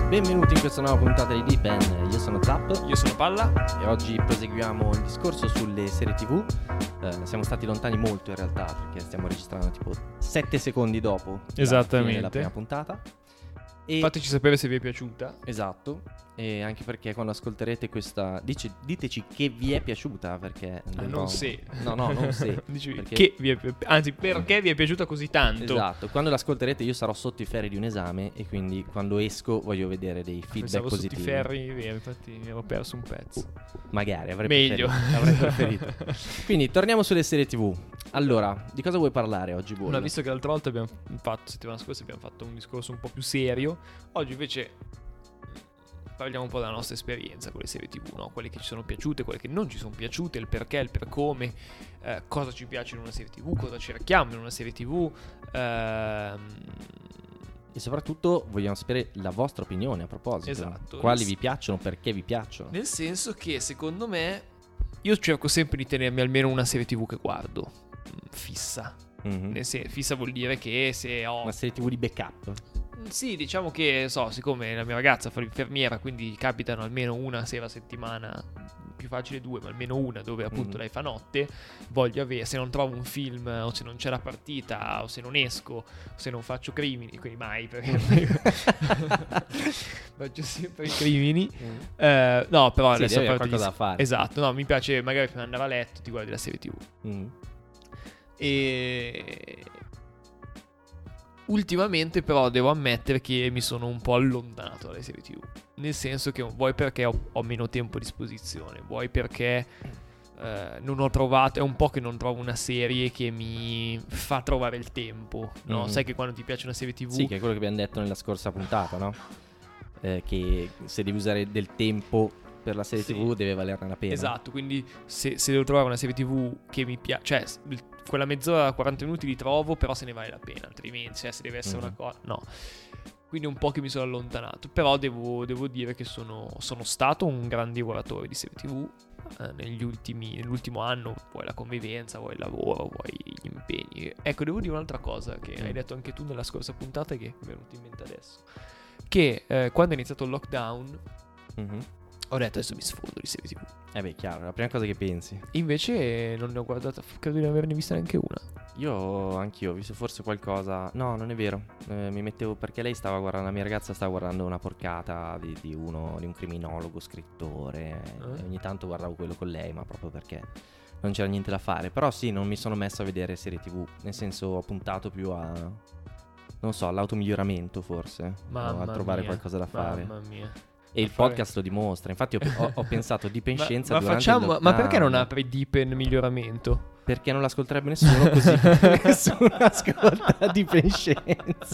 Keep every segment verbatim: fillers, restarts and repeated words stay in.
Benvenuti in questa nuova puntata di Deepen. Io sono Zap. Io sono Palla. E oggi proseguiamo il discorso sulle serie tivù. eh, Siamo stati lontani molto in realtà, perché stiamo registrando tipo sette secondi dopo Esattamente. la prima puntata. E Fateci sapere se vi è piaciuta. Esatto. E anche perché quando ascolterete questa dice, diteci che vi è piaciuta, perché Ah, dovrò- non se. No, no, non se. Dici perché... che vi è pi- anzi, perché vi è piaciuta così tanto. Esatto, quando l'ascolterete io sarò sotto i ferri di un esame e quindi quando esco voglio vedere dei feedback Pensavo sotto positivi. i ferri, vero, infatti mi ero perso un pezzo. Magari avrei Meglio. preferito, avrei preferito. Quindi torniamo sulle serie tivù. Allora, di cosa vuoi parlare oggi, Bull? No, visto che l'altra volta abbiamo fatto, settimana scorsa abbiamo fatto un discorso un po' più serio, oggi invece parliamo un po' della nostra esperienza con le serie tivù, no? Quelle che ci sono piaciute, quelle che non ci sono piaciute, il perché, il per come, eh, cosa ci piace in una serie tivù, cosa cerchiamo in una serie tivù. Ehm... E soprattutto vogliamo sapere la vostra opinione a proposito. Esatto. Quali vi piacciono, perché vi piacciono. Nel senso che secondo me io cerco sempre di tenermi almeno una serie tivù che guardo fissa. Mhm. Nel sen- fissa vuol dire che se ho Una serie tivù di backup. Sì, diciamo che so, siccome la mia ragazza fa l'infermiera, quindi capitano almeno una sera a settimana, più facile due, ma almeno una dove appunto Mm. lei fa notte, voglio avere, se non trovo un film o se non c'è la partita o se non esco o se non faccio crimini, quindi mai perché faccio sempre i crimini. Mm. Eh, no, però Sì, adesso devi a avere parte qualcosa gli- da fare. Esatto, no, mi piace magari prima di andare a letto ti guardi la serie tivù. Mm. E ultimamente però devo ammettere che mi sono un po' allontanato dalle serie tivù. Nel senso che vuoi perché ho, ho meno tempo a disposizione, vuoi perché eh, non ho trovato, è un po' che non trovo una serie che mi fa trovare il tempo, no? Mm. Sai che quando ti piace una serie tivù Sì, che è quello che abbiamo detto nella scorsa puntata, no? Eh, che se devi usare del tempo per la serie Sì. tivù deve valerne la pena. Esatto, quindi se, se devo trovare una serie tivù che mi piace, cioè s- il- quella mezz'ora, quaranta minuti li trovo, però se ne vale la pena, altrimenti cioè, se deve essere Mhm. una cosa, no. Quindi un po' che mi sono allontanato, però devo, devo dire che sono, sono stato un gran divoratore di serie tivù eh, negli ultimi, nell'ultimo anno, vuoi la convivenza, vuoi il lavoro, vuoi gli impegni. Ecco, devo dire un'altra cosa che Mm. hai detto anche tu nella scorsa puntata che mi è venuta in mente adesso, che eh, quando è iniziato il lockdown Mhm. ho detto adesso mi sfondo di serie tivù. Eh beh, chiaro, la prima cosa che pensi. Invece non ne ho guardata, credo di non averne vista neanche una. Io anch'io ho visto forse qualcosa. No, non è vero. Eh, mi mettevo perché lei stava guardando, la mia ragazza stava guardando una porcata di, di uno, di un criminologo, scrittore. Eh? E ogni tanto guardavo quello con lei, ma proprio perché non c'era niente da fare. Però sì, non mi sono messo a vedere serie tivù. Nel senso, ho puntato più a, non so, all'automiglioramento forse. O Mamma a trovare mia, qualcosa da fare. Mamma mia. E A il fare- podcast lo dimostra. Infatti ho, ho- ho pensato di Ma, Penscienza ma durante facciamo, il ma perché non lockdown. apri Deepen miglioramento? Perché non l'ascolterebbe nessuno, così nessuno ascolta di Penscienza.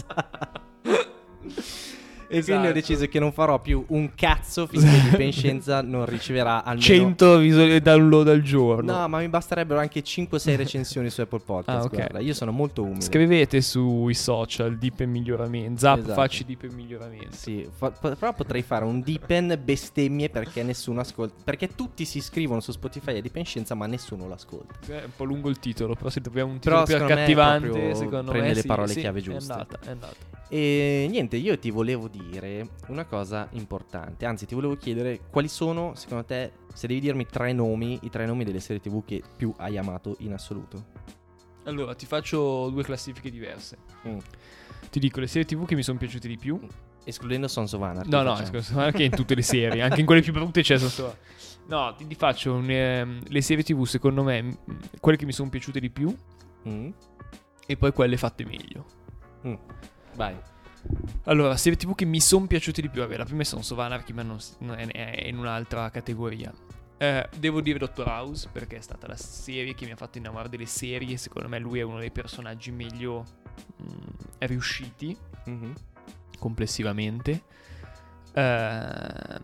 E quindi ho Esatto. deciso che non farò più un cazzo finché di Penscienza non riceverà almeno cento visual- download al giorno. No, ma mi basterebbero anche cinque sei recensioni su Apple Podcast. Ah, ok. Guarda, io sono molto umile. Scrivete sui social Deepen miglioramento. Zap, Esatto. facci Deepen miglioramento. Sì, fa- po- però potrei fare un Deepen bestemmie perché nessuno ascolta. Perché tutti si iscrivono su Spotify a di Penscienza, ma nessuno l'ascolta. È un po' lungo il titolo, però se troviamo un titolo Però più secondo me accattivante, proprio secondo prende me le sì, parole sì, chiave è giuste. andata, è andata. E niente, io ti volevo dire una cosa importante. Anzi, ti volevo chiedere quali sono, secondo te, se devi dirmi tre nomi, i tre nomi delle serie tivù che più hai amato in assoluto. Allora, ti faccio due classifiche diverse. Mm. Ti dico le serie tivù che mi sono piaciute di più. Escludendo Sons of Anarchy. No, no, facciamo. scusa, anche in tutte le serie, anche in quelle più brutte c'è sotto. No, ti, ti faccio un, ehm, le serie tivù, secondo me, m- quelle che mi sono piaciute di più Mm. e poi quelle fatte meglio. Mm. Vai. Allora, serie tivù che mi sono piaciute di più. Vabbè, la prima è Sons of Anarchy, ma non, s- non è, è in un'altra categoria. Eh, devo dire Doctor House, perché è stata la serie che mi ha fatto innamorare delle serie. Secondo me lui è uno dei personaggi meglio mh, riusciti Mhm. complessivamente. Eh,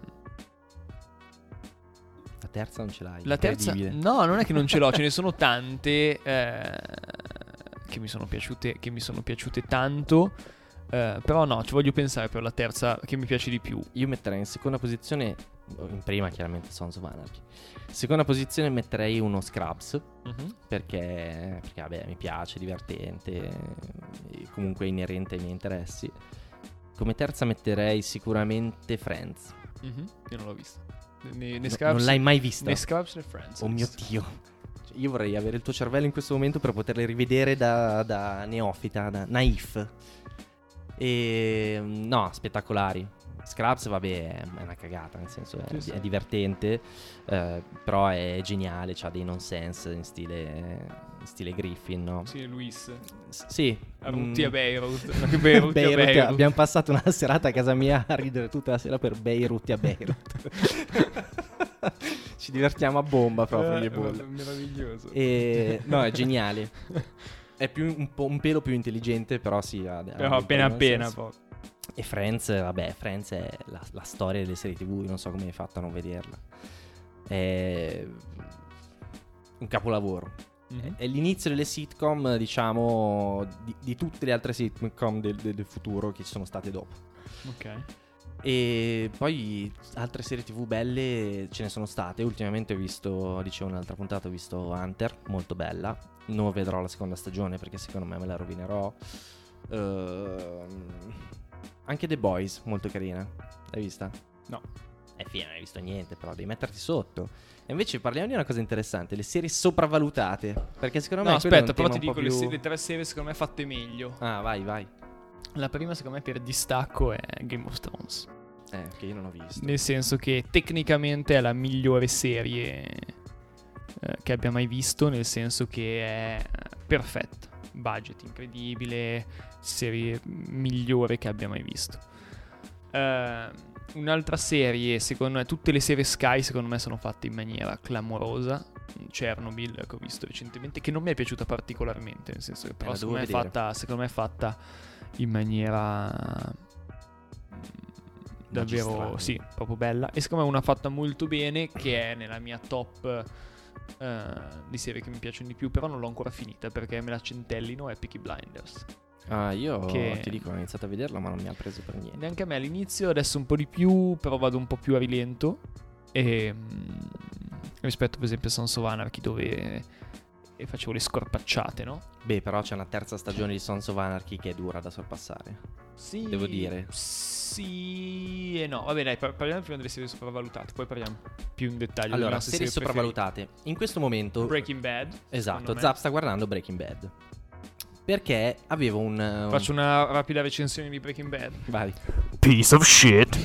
La terza non ce l'hai. La terza, incredibile. no, non è che non ce l'ho, ce ne sono tante eh, che mi sono piaciute, che mi sono piaciute tanto. Eh, però no, ci voglio pensare per la terza che mi piace di più. Io metterei in seconda posizione, in prima chiaramente Sons of Anarchy. Seconda posizione metterei uno Scrubs, perché, perché vabbè, mi piace, divertente, e comunque inerente ai miei interessi. come terza metterei sicuramente Friends. Mm-hmm. Io non l'ho vista. Ne, ne No, Scrubs, non l'hai mai vista? Ne Scrubs e Friends. Oh mio Dio. Cioè, io vorrei avere il tuo cervello in questo momento per poterle rivedere da, da neofita, da naif. E no, spettacolari. Scrubs, vabbè, è una cagata, nel senso è, Sì, sì. è divertente, eh, però è geniale, c'ha dei nonsense in stile, in stile Griffin, no? Sì, Luis. S- sì. A Rutti mm, a Beirut. No, che Beirut a Beirut, Beirut. abbiamo passato una serata a casa mia a ridere tutta la sera per Beirut a Beirut. Ci divertiamo a bomba proprio. Eh, gli bolle. meraviglioso. E no, è geniale. È più, un, po', un pelo più intelligente, però sì. Ha, ha Però dei appena buoni appena nonsense. poi. E Friends, vabbè, Friends è la, la storia delle serie tivù, io non so come hai fatto a non vederla. È un capolavoro. Mhm. È l'inizio delle sitcom, diciamo, di, di tutte le altre sitcom del, del- del futuro che ci sono state dopo. Ok. E poi altre serie tivù belle ce ne sono state. Ultimamente ho visto, dicevo in un'altra puntata, ho visto Hunter, molto bella. Non vedrò la seconda stagione perché secondo me me la rovinerò. Ehm, anche The Boys, molto carina. L'hai vista? No. Eh fine, non hai visto niente, però devi metterti sotto. E invece parliamo di una cosa interessante, le serie sopravvalutate. Perché secondo No, me quello è un aspetta, però tema ti un po' dico le, più- se- le tre serie secondo me fatte meglio. Ah, vai, vai. La prima secondo me per distacco è Game of Thrones. Eh, che io non ho visto. Nel senso che tecnicamente è la migliore serie eh, che abbia mai visto, nel senso che è perfetta. Budget incredibile, serie migliore che abbia mai visto. Eh, un'altra serie, secondo me, tutte le serie Sky secondo me sono fatte in maniera clamorosa. Chernobyl che ho visto recentemente, che non mi è piaciuta particolarmente, nel senso che però la secondo me, è devo vedere. fatta, secondo me è fatta in maniera davvero, Magistrale. sì, proprio bella. E secondo me una fatta molto bene, che è nella mia top eh, di serie che mi piacciono di più, però non l'ho ancora finita perché me la centellino, è Peaky Blinders. Ah, io Che- ti dico, ho iniziato a vederla, ma non mi ha preso per niente. Neanche a me all'inizio, adesso un po' di più, però vado un po' più a rilento. E mm, rispetto per esempio a Sons of Anarchy, dove e facevo le scorpacciate, no? Beh, però c'è una terza stagione di Sons of Anarchy che è dura da sorpassare. Sì, Devo dire. Sì e no. Vabbè, dai, par- parliamo prima delle serie sopravvalutate, poi parliamo più in dettaglio delle Allora, nostre serie serie sopravvalutate. In questo momento preferite. Breaking Bad. esatto, secondo me. Zap sta guardando Breaking Bad. Perché avevo un un- Faccio una rapida recensione di Breaking Bad. Vai. Piece of shit.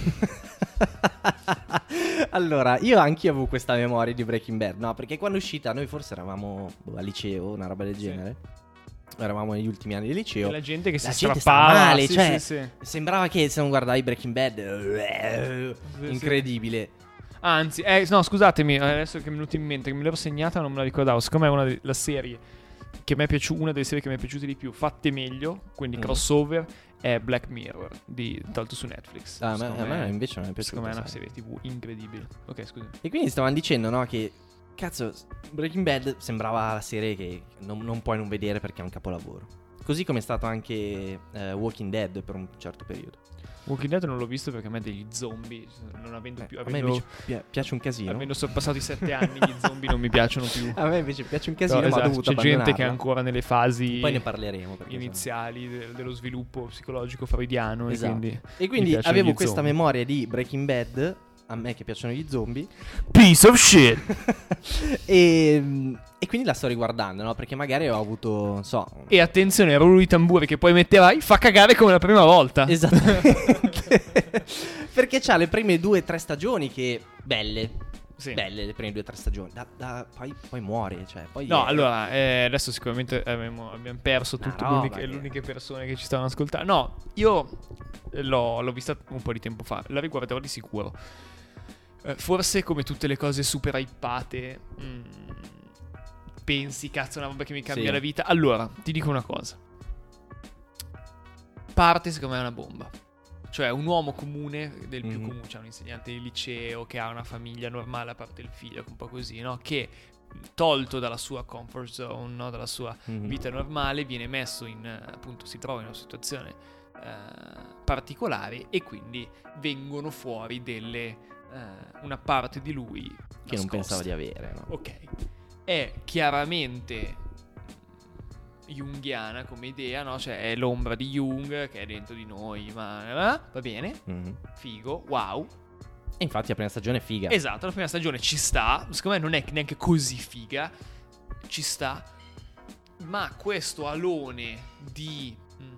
Allora, io anch'io avevo questa memoria di Breaking Bad, no? Perché quando è uscita noi forse eravamo boh, al liceo, una roba del Sì. genere. Eravamo negli ultimi anni del E liceo. la gente che si La gente strappava stava male, sì, cioè- sì, sì. Sembrava che se non guardavi Breaking Bad eh, Sì, incredibile. Anzi, eh, no, scusatemi, adesso che mi è venuto in mente, che me l'ero segnata, non me la ricordavo. Siccome è una delle serie che mi è piaciuta, una delle serie che mi è piaciute di più, fatte meglio, quindi Mm. crossover, è Black Mirror, di tolto su Netflix. Ah, a me, Secondo a me invece non è piaciuto. secondo me è una sai. serie tivù incredibile. Ok, scusa. E quindi stavano dicendo, no, che cazzo, Breaking Bad sembrava la serie che non, non puoi non vedere perché è un capolavoro. Così come è stato anche eh, Walking Dead per un certo periodo. Walking Dead non l'ho visto perché a me degli zombie, non avendo Eh, più, a me avendo, invece pi- piace un casino. avendo sorpassato i sette anni, gli zombie non mi piacciono più. A me invece piace un casino, Però, ma ho esatto, dovuto c'è gente che è abbandonarla. ancora nelle fasi Poi ne parleremo perché sono- iniziali de- dello sviluppo psicologico freudiano. Esatto. E quindi E quindi mi piacciono avevo gli questa zombie. memoria di Breaking Bad, a me che piacciono gli zombie. Piece of shit. e, e quindi la sto riguardando, no? Perché magari ho avuto, non so... E attenzione, il rullo di tamburi che poi metterai fa cagare come la prima volta. Esattamente. Perché c'ha le prime due o tre stagioni che... Belle. Sì. Belle le prime due o tre stagioni. Da, da- poi, poi muore, cioè... Poi No, è- allora, eh, adesso sicuramente abbiamo, abbiamo perso Una tutte roba le uniche, che- le uniche persone che ci stavano ascoltando. No, io l'ho, l'ho vista un po' di tempo fa, la riguarderò di sicuro. Eh, forse come tutte le cose super hypate, mm, pensi, cazzo, è una roba che mi cambia Sì. la vita. Allora, ti dico una cosa. Parte, secondo me, è una bomba. Cioè, un uomo comune, del più Mhm. comune, cioè un insegnante di liceo che ha una famiglia normale, a parte il figlio, un po' così, no? Che, tolto dalla sua comfort zone, no? Dalla sua Mhm. vita normale, viene messo in, eh, appunto, si trova in una situazione eh, particolare e quindi vengono fuori delle, eh, una parte di lui Che non nascosta. pensavo di avere, no? Ok, è chiaramente junghiana come idea, no? Cioè è l'ombra di Jung che è dentro di noi, ma eh, va bene, Mm-hmm. figo, wow. E infatti la prima stagione è figa. Esatto, la prima stagione ci sta, secondo me non è neanche così figa, ci sta, ma questo alone di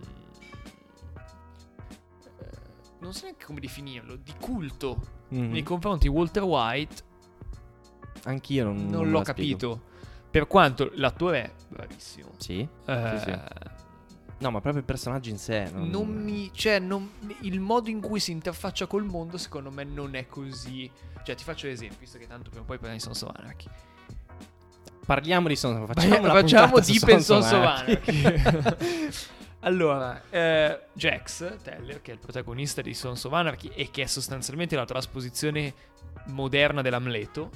non so neanche come definirlo, di culto Mm-hmm. nei confronti di Walter White, Anch'io non, non, non me l'ho la spiego. capito. Per quanto l'attore è bravissimo, Sì? eh, Sì, sì. No, ma proprio il personaggio in sé. Non, non mi, cioè, non, il modo in cui si interfaccia col mondo, secondo me, non è così. Cioè, ti faccio l'esempio, visto che tanto prima o poi parliamo di Sons of Anarchy. Parliamo di Sons of Facciamo, la Facciamo puntata su Deep in Sons Sons of of Anarchy. Anarchy. Allora, eh, Jax Teller, che è il protagonista di Sons of Anarchy e che è sostanzialmente la trasposizione moderna dell'Amleto,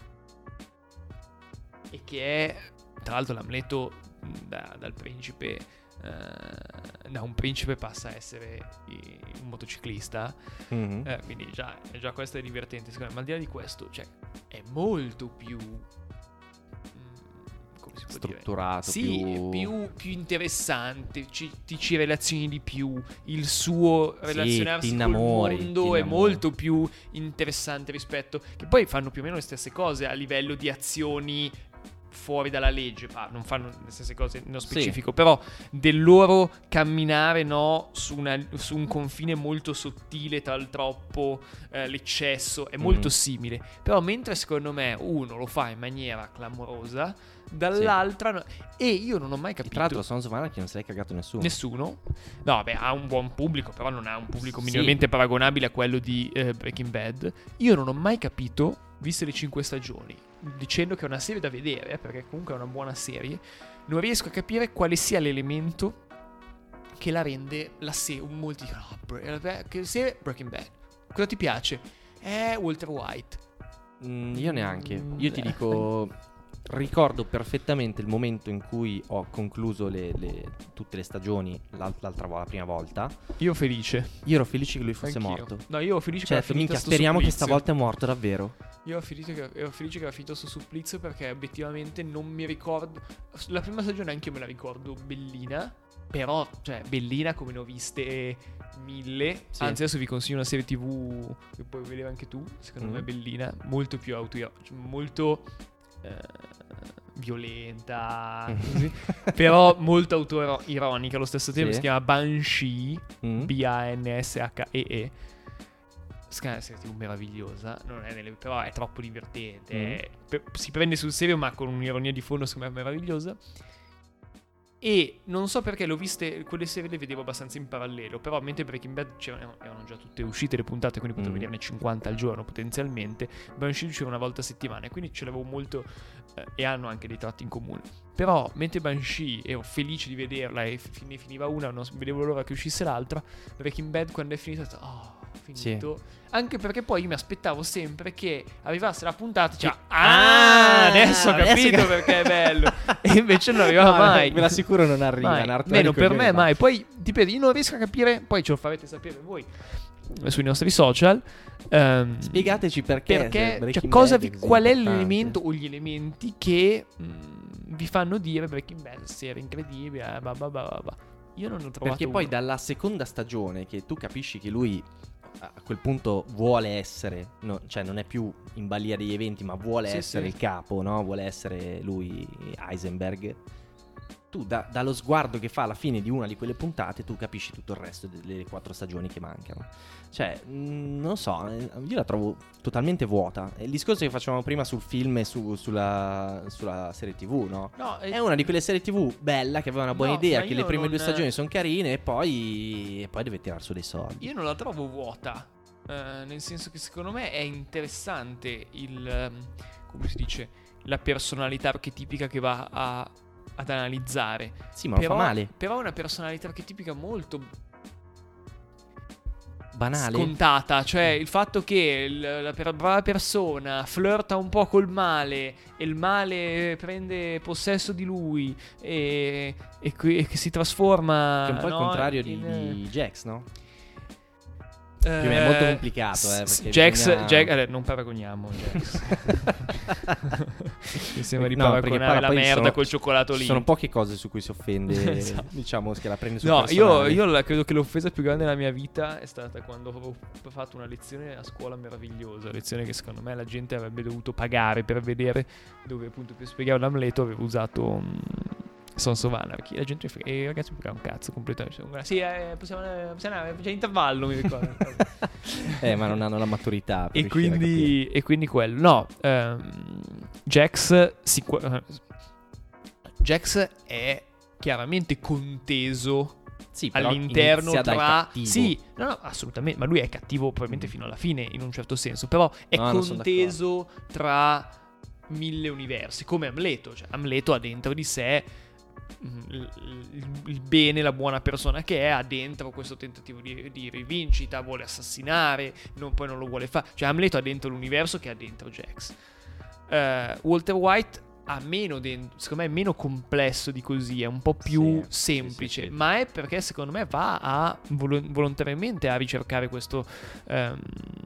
e che è, tra l'altro, l'Amleto da, dal principe, eh, da un principe passa a essere i- un motociclista, Mhm. eh, quindi già, già questo è divertente, secondo me. Ma al di là di questo, cioè, è molto più... come si può dire? Strutturato, Sì, più... più, più interessante, ci, ti ci relazioni di più, il suo Sì, relazionarsi ti col innamori, mondo ti è innamori. molto più interessante rispetto, che poi fanno più o meno le stesse cose a livello di azioni fuori dalla legge, pa- non fanno le stesse cose nello specifico, però del loro camminare, no, su, una- su un confine molto sottile tra il troppo, eh, l'eccesso, è molto Mhm. simile. Però mentre secondo me uno lo fa in maniera clamorosa, dall'altra no- e io non ho mai capito. Tra l'altro Sons of Anarchy non se l'è cagato nessuno. Nessuno. No, beh, ha un buon pubblico, però non ha un pubblico Sì. minimamente paragonabile a quello di eh, Breaking Bad. Io non ho mai capito, viste le cinque stagioni, dicendo che è una serie da vedere, eh, perché comunque è una buona serie, non riesco a capire quale sia l'elemento che la rende la serie. Molti dicono, "No, Bre- che serie Breaking Bad. Cosa ti piace? È Walter White." Mm, io neanche. Mm, Io ti eh. dico, ricordo perfettamente il momento in cui ho concluso le, le- tutte le stagioni l'al- l'altra volta, la prima volta. Io felice. Io ero felice che lui fosse Anch'io. morto. No, io ero felice Cioè, che era finito minchia, sto speriamo che supplizio. stavolta è morto davvero. Io ero felice, che, ero felice che era finito sto supplizio, perché obiettivamente non mi ricordo. La prima stagione anche io me la ricordo bellina, però, cioè, bellina come ne ho viste mille. Sì. Anzi, adesso vi consiglio una serie tv che puoi vedere anche tu, secondo Mm. me è bellina, molto più auto, cioè, molto eh, violenta, Mm. così, però molto autoironica allo stesso tempo. Sì. Si chiama Banshee, Mm. B A N S H E E. È una serie tv meravigliosa, non è nelle- però è troppo divertente. Mm. è- per- si prende sul serio, ma con un'ironia di fondo, secondo me, meravigliosa. E non so perché l'ho viste, quelle serie le vedevo abbastanza in parallelo. Però mentre Breaking Bad c'erano, erano già tutte uscite le puntate, quindi potevo Mm. vederne cinquanta al giorno potenzialmente. Banshee c'era una volta a settimana, e quindi ce l'avevo molto, eh, e hanno anche dei tratti in comune. Però mentre Banshee ero felice di vederla e fi- ne finiva una, non vedevo l'ora che uscisse l'altra, Breaking Bad quando è finita ho detto, oh, finito. Anche perché poi io mi aspettavo sempre che arrivasse la puntata, cioè, Sì. ah, Ah, adesso ho adesso capito che- perché è bello. E invece non arrivava No, mai. ve l'assicuro non arriva. Mai. Naruto Meno Rico e per me Beba. mai. Poi dipende, io non riesco a capire, poi ce lo farete sapere voi sui nostri social. ehm, Spiegateci perché. perché, se cioè, Breaking cosa Bad vi- così qual è importante. l'elemento o gli elementi che mh, vi fanno dire Breaking Bad serie incredibile, eh, bah, bah, bah, bah, bah. Io non ho trovato Perché poi uno. dalla seconda stagione che tu capisci che lui a quel punto vuole essere, no, cioè non è più in balia degli eventi, ma vuole Sì, essere sì. il capo, no? Vuole essere lui Heisenberg. Tu da- dallo sguardo che fa alla fine di una di quelle puntate tu capisci tutto il resto delle quattro stagioni che mancano. Cioè, mh, non so, eh, io la trovo totalmente vuota. È il discorso che facevamo prima sul film e su- sulla, sulla serie tv, no? No, eh, È una di quelle serie tv bella che aveva una buona No, idea, ma che io le prime non- due stagioni sono carine e poi, e poi deve tirar su dei soldi. io non la trovo vuota. eh, nel senso che secondo me è interessante il, ehm, come si dice, la personalità archetipica che va a, ad analizzare. Sì, ma lo però, fa male. però è una personalità archetipica molto Banale. scontata. Cioè il fatto che il- la per- brava persona flirta un po' col male e il male prende possesso di lui e, e qui- e che si trasforma, Che è un po' no, il contrario di, in- di Jax, no? Più o meno è molto complicato, eh, perché Jax, bisogna... Jax allora, non paragoniamo Jax. Mi sembra di No, paragonare la merda sono, col cioccolato lì. Ci sono poche cose su cui si offende, Esatto. diciamo, che la prende sul No, io, personale. io la, credo che l'offesa più grande della mia vita è stata quando avevo fatto una lezione a scuola meravigliosa, lezione che secondo me la gente avrebbe dovuto pagare per vedere, dove appunto per spiegare l'Amleto avevo usato um, Sons of Anarchy. La gente mi fa, e ragazzi mi frega un cazzo completamente. Sì, eh, possiamo possiamo andare, c'è intervallo, mi ricordo. Eh, ma non hanno la maturità per e quindi e quindi quello. No, um, Jax sicur- Jax è chiaramente conteso sì, però all'interno inizia dal tra cattivo. sì, no, no, assolutamente, ma lui è cattivo probabilmente fino alla fine in un certo senso, però è No, non sono conteso tra mille universi, come Amleto, cioè Amleto ha dentro di sé il, il, il bene, la buona persona che è, ha dentro questo tentativo di, di rivincita, vuole assassinare, non, poi non lo vuole fare, cioè Amleto ha dentro l'universo che ha dentro Jax. uh, Walter White ha meno dentro, secondo me è meno complesso di così, è un po' più sì, semplice, sì, sì, sì. ma è perché secondo me va a volo- volontariamente a ricercare questo um,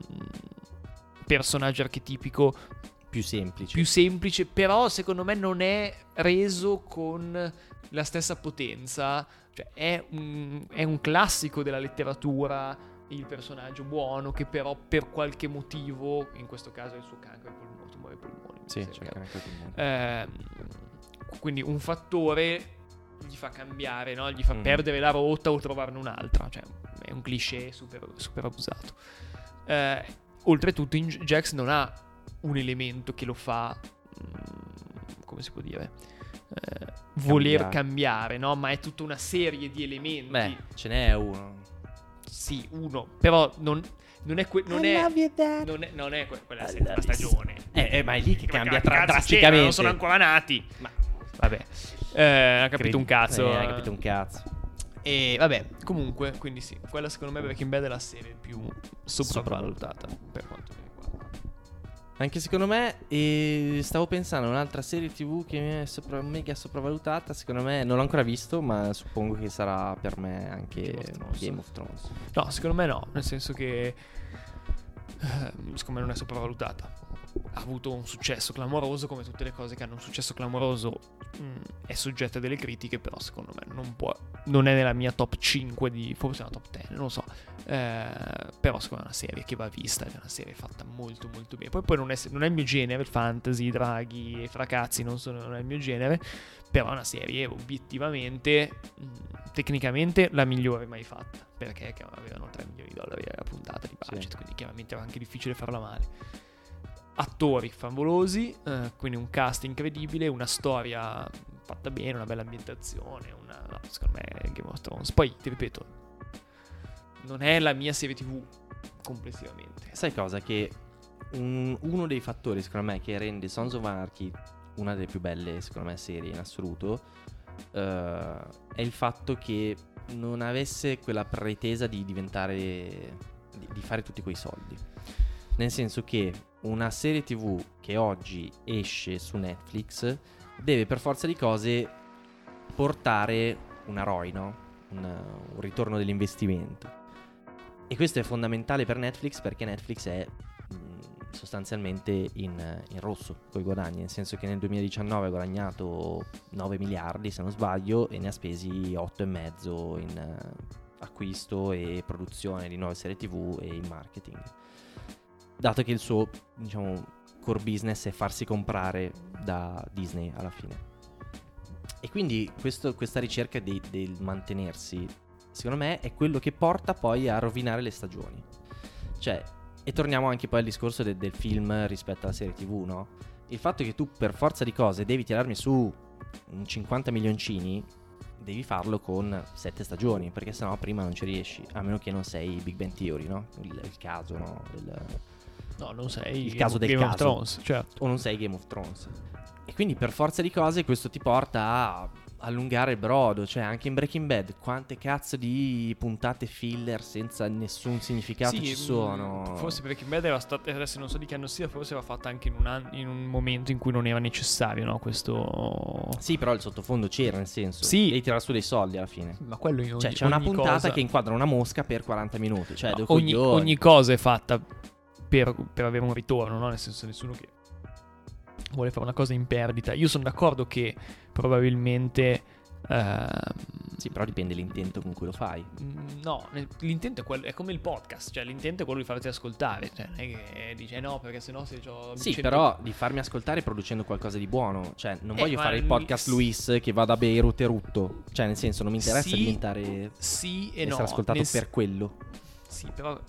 personaggio archetipico più semplice. più semplice, però secondo me non è reso con la stessa potenza, cioè è un, è un classico della letteratura, il personaggio buono che però per qualche motivo, in questo caso è il suo cancro ai polmoni, tumore ai polmoni, Sì, se c'è chiama. anche il Eh, quindi un fattore gli fa cambiare, no? Gli fa Mm. perdere la rotta o trovarne un'altra, cioè è un cliché super, super abusato. Eh, oltretutto in Jax non ha un elemento che lo fa, mm, come si può dire, eh, voler Cambiare. cambiare, no? Ma è tutta una serie di elementi. Beh, ce n'è uno. Sì, uno, però non, non è que- non I è love you, Dad. non è non è que- quella I settima love you. stagione. Eh, eh, ma è lì che Ma cambia cazzo tra- c'era, drasticamente. non sono ancora nati. Ma Vabbè, eh, ha capito credi- un cazzo. Eh, ha eh. capito un cazzo. E vabbè, comunque, quindi sì, quella secondo me Breaking Bad è la serie più sopravvalutata per quanto mi riguarda. Anche secondo me, e stavo pensando a un'altra serie tv che mi è sopra- mega sopravvalutata. Secondo me non l'ho ancora visto, ma suppongo che sarà per me anche Game of Thrones. Game of Thrones. No, secondo me no, nel senso che eh, secondo me non è sopravvalutata. Ha avuto un successo clamoroso, come tutte le cose che hanno un successo clamoroso, mh, è soggetta a delle critiche, però secondo me non può, non è nella mia top cinque di, forse una top dieci, non lo so, eh, però secondo me è una serie che va vista, è una serie fatta molto molto bene. Poi, poi non, è, non è il mio genere, il fantasy, i draghi e i fracazzi non, sono, non è il mio genere, però è una serie obiettivamente, mh, tecnicamente la migliore mai fatta, perché avevano tre milioni di dollari a puntata di budget, Sì. quindi chiaramente era anche difficile farla male. Attori favolosi, eh, quindi un cast incredibile, una storia fatta bene, una bella ambientazione, una, no, secondo me è Game of Thrones. Poi, ti ripeto, non è la mia serie tv complessivamente. Sai cosa? Che un- uno dei fattori, secondo me, che rende Sons of Anarchy una delle più belle, secondo me, serie in assoluto, eh, è il fatto che non avesse quella pretesa di diventare, di, di fare tutti quei soldi. Nel senso che una serie tv che oggi esce su Netflix deve per forza di cose portare una R O I, no? Un, un ritorno dell'investimento. E questo è fondamentale per Netflix, perché Netflix è mh, sostanzialmente in, in rosso coi guadagni, nel senso che nel duemiladiciannove ha guadagnato nove miliardi se non sbaglio e ne ha spesi otto e mezzo in uh, acquisto e produzione di nuove serie tv e in marketing, dato che il suo, diciamo, core business è farsi comprare da Disney alla fine. E quindi questo, questa ricerca di, del mantenersi, secondo me, è quello che porta poi a rovinare le stagioni. Cioè, e torniamo anche poi al discorso de, del film rispetto alla serie tv, no? Il fatto che tu per forza di cose devi tirarmi su cinquanta milioncini, devi farlo con sette stagioni, perché sennò prima non ci riesci, a meno che non sei Big Bang Theory, no? Il, il caso, no? Il, No, non sei il caso del Game of caso. Thrones, certo. O non sei Game of Thrones. E quindi per forza di cose questo ti porta a allungare il brodo. Cioè anche in Breaking Bad quante cazzo di puntate filler senza nessun significato Sì, ci sono. mh, forse Breaking Bad era stata, adesso non so di che anno sia, forse era fatta anche in un, an- in un momento in cui non era necessario, no? Questo... Sì, però il sottofondo c'era, nel senso, Sì. devi tirare su dei soldi alla fine. Ma quello in ogni, Cioè c'è una ogni puntata cosa... che inquadra una mosca per quaranta minuti. Cioè No, due ogni, coglioni. ogni cosa è fatta per, per avere un ritorno, no? Nel senso, nessuno che vuole fare una cosa in perdita. Io sono d'accordo che probabilmente ehm, Sì, però dipende l'intento con cui lo fai. mm, no, nel- l'intento è, quello, è come il podcast, cioè l'intento è quello di farti ascoltare, cioè non è che dici eh no perché sennò se c'ho Sì, cento però di farmi ascoltare producendo qualcosa di buono. Cioè non Eh, voglio ma fare il il- podcast Luis che vada a Beirut e rutto. Cioè nel senso non mi interessa Sì, diventare sì e essere no, ascoltato nel- per quello. Sì, però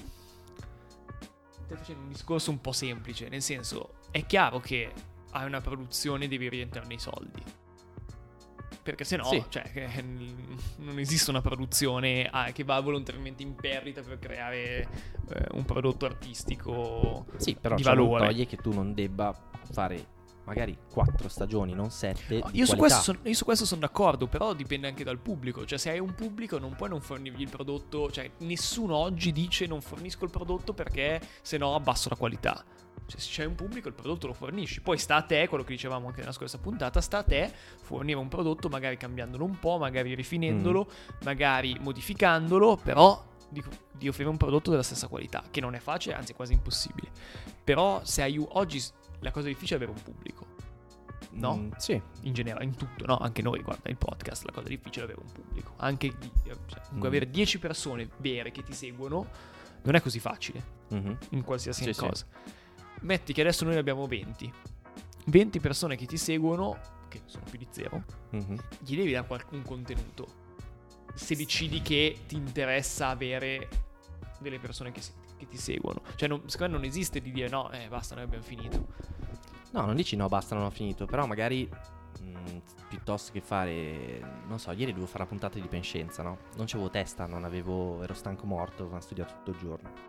stai facendo un discorso un po' semplice, nel senso è chiaro che hai una produzione e devi rientrare nei soldi. Perché se no, Sì. cioè, che, mm, non esiste una produzione ah, che va volontariamente in perdita per creare eh, un prodotto artistico Sì, però di ciò non valore. toglie che tu non debba fare magari quattro stagioni, non sette. No, di Io su, qualità. questo son- io su questo sono d'accordo, però dipende anche dal pubblico. Cioè, se hai un pubblico, non puoi non fornirgli il prodotto. Cioè, nessuno oggi dice non fornisco il prodotto perché se no abbasso la qualità. Cioè, se c'è un pubblico, il prodotto lo fornisci. Poi sta a te, quello che dicevamo anche nella scorsa puntata, sta a te fornire un prodotto, magari cambiandolo un po', magari rifinendolo, magari modificandolo, però di, di offrire un prodotto della stessa qualità, che non è facile, anzi è quasi impossibile. Però se hai un- oggi la cosa difficile è avere un pubblico. No? Mm, sì. In generale, in tutto, no? Anche noi, guarda, il podcast, la cosa difficile è avere un pubblico. Anche di- cioè, comunque Mm. avere dieci persone vere che ti seguono non è così facile Mhm. in qualsiasi Sì, sì. cosa. Metti che adesso noi ne abbiamo venti. venti persone che ti seguono, che sono più di zero, Mhm. gli devi dare qualcun contenuto. Se decidi che ti interessa avere delle persone che, si- che ti seguono. Cioè, non- secondo me non esiste di dire no, eh, basta, noi abbiamo finito. No, non dici no, basta, non ho finito. Però magari mh, piuttosto che fare, non so, ieri dovevo fare la puntata di Penscienza, no? Non c'avevo testa, non avevo, ero stanco morto, avevo studiato tutto il giorno.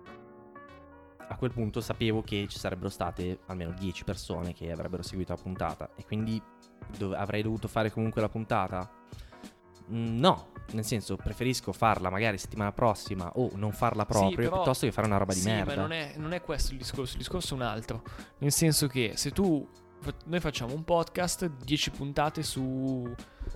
A quel punto sapevo che ci sarebbero state almeno dieci persone che avrebbero seguito la puntata e quindi dov- avrei dovuto fare comunque la puntata? Mm, no, nel senso preferisco farla magari settimana prossima o non farla proprio però- piuttosto che fare una roba di sì, merda. ma non è, non è questo il discorso. Il discorso è un altro. Nel senso che se tu. Noi facciamo un podcast, dieci puntate su.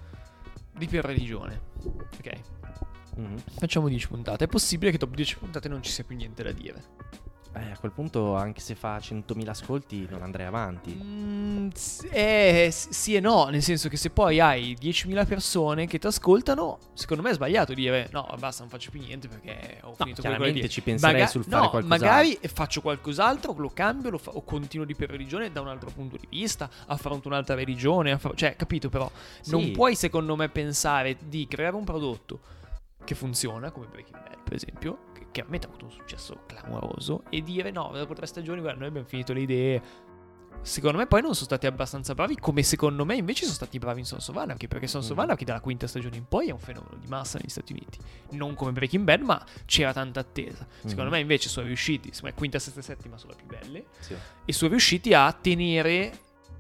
Di per religione. Ok? Mhm. Facciamo dieci puntate. È possibile che dopo dieci puntate non ci sia più niente da dire. Eh, a quel punto anche se fa centomila ascolti non andrei avanti. Mm, s- eh, s- sì e no, nel senso che se poi hai diecimila persone che ti ascoltano, secondo me è sbagliato dire no, basta, non faccio più niente perché ho finito quello che volevo chiaramente dire. ci penserei sul fare no, qualcos'altro. magari faccio qualcos'altro, lo cambio, lo fa- o continuo di per religione da un altro punto di vista, affronto un'altra religione, affro- cioè, capito però? Non Sì. puoi secondo me pensare di creare un prodotto che funziona, come Breaking Bad per esempio, che, che a me ha avuto un successo clamoroso, e dire no, dopo tre stagioni, guarda, noi abbiamo finito le idee. Secondo me poi non sono stati abbastanza bravi, come secondo me invece sono stati bravi in Sons of Anarchy, perché Sons of Mm. Anarchy dalla quinta stagione in poi è un fenomeno di massa negli Stati Uniti. Non come Breaking Bad, ma c'era tanta attesa. Secondo Mhm. me invece sono riusciti, secondo me quinta, sesta e settima sono le più belle, Sì. e sono riusciti a tenere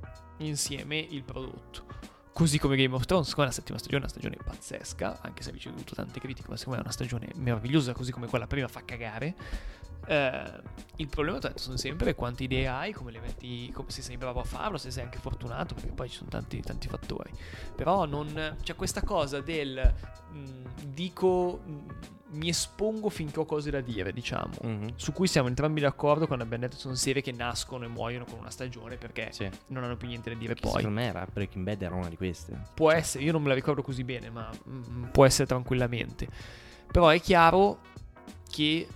insieme il prodotto. Così come Game of Thrones, secondo me la settima stagione è una stagione pazzesca, anche se ha ricevuto tante critiche, ma secondo me è una stagione meravigliosa, così come quella prima fa cagare. Eh, il problema, t'ho detto, sono sempre quante idee hai, come le metti, come se sei bravo a farlo, se sei anche fortunato, perché poi ci sono tanti, tanti fattori. Però non c'è questa cosa del mh, dico, mh, mi espongo finché ho cose da dire, diciamo. Mhm. Su cui siamo entrambi d'accordo quando abbiamo detto sono serie che nascono e muoiono con una stagione perché Sì. non hanno più niente da dire Che poi. secondo me era Breaking Bad era una di queste. Può essere, io non me la ricordo così bene, ma mm, può essere tranquillamente. Però è chiaro che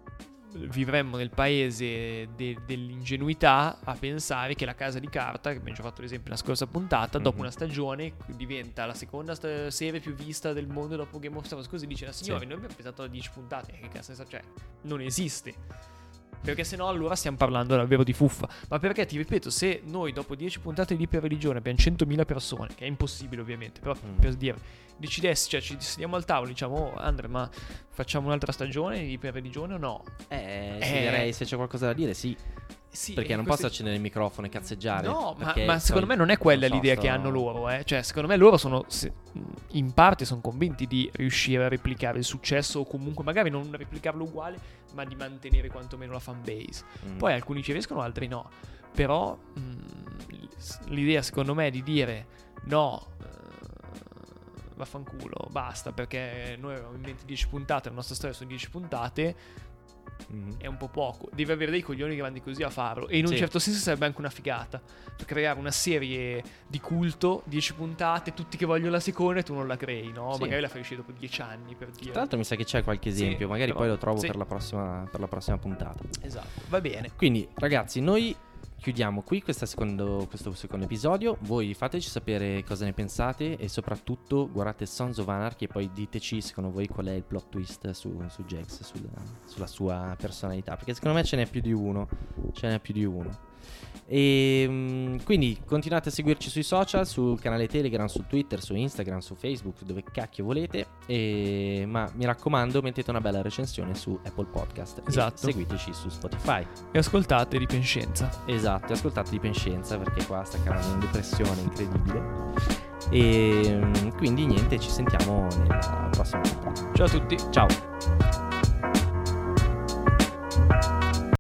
vivremmo nel paese de- dell'ingenuità a pensare che La Casa di Carta, che abbiamo già fatto l'esempio nella scorsa puntata, dopo Mhm. una stagione diventa la seconda sta- serie più vista del mondo dopo Game of Thrones. Così dice la signora, Sì. noi abbiamo pensato a dieci puntate, che cazzo ne sa- cioè, non esiste. Perché se no allora stiamo parlando davvero di fuffa. Ma perché, ti ripeto, se noi dopo dieci puntate di per religione abbiamo centomila persone, che è impossibile ovviamente, però Mm. per dire, decidessi, cioè ci sediamo al tavolo, diciamo, oh, Andre, ma facciamo un'altra stagione di per religione o no? Eh, Eh. ci direi se c'è qualcosa da dire, sì. Sì, perché non questi... posso accendere il microfono e cazzeggiare. No, ma, perché ma secondo me non è quella non so, l'idea sto... che hanno loro, eh. Cioè, secondo me loro sono, se, in parte sono convinti di riuscire a replicare il successo, o comunque magari non replicarlo uguale, ma di mantenere quantomeno la fanbase. Mm. Poi alcuni ci riescono, altri no. Però mh, l'idea secondo me è di dire no, uh, vaffanculo, basta, perché noi avevamo in mente dieci puntate, la nostra storia sono dieci puntate, mm-hmm. è un po' poco. Devi avere dei coglioni grandi così a farlo, e in un sì. certo senso sarebbe anche una figata per creare una serie di culto, dieci puntate, tutti che vogliono la seconda e tu non la crei, no? Sì. Magari la fai uscire dopo dieci anni, per dire. Tra l'altro mi sa che c'è qualche esempio, sì, magari però, poi lo trovo sì. per la prossima per la prossima puntata. Esatto, va bene. Quindi ragazzi, noi chiudiamo qui questa secondo, questo secondo episodio. Voi fateci sapere cosa ne pensate e soprattutto guardate Sons of Anarchy e poi diteci secondo voi qual è il plot twist su, su Jax, sulla, sulla sua personalità, perché secondo me ce n'è più di uno, ce n'è più di uno. E um, quindi continuate a seguirci sui social, sul canale Telegram, su Twitter, su Instagram, su Facebook, dove cacchio volete, e, ma mi raccomando mettete una bella recensione su Apple Podcast. Esatto. E seguiteci su Spotify e ascoltate Di Penscienza. Esatto, ascoltate Di Penscienza, perché qua sta creando una depressione incredibile. E um, quindi niente, ci sentiamo nella prossima puntata. Ciao a tutti. Ciao.